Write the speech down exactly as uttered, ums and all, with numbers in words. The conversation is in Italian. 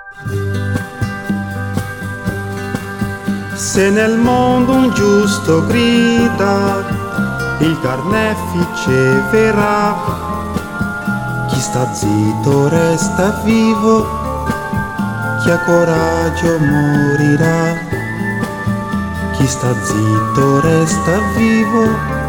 Se nel mondo un giusto grida, il carnefice verrà. Chi sta zitto resta vivo, chi ha coraggio morirà. Chi sta zitto resta vivo,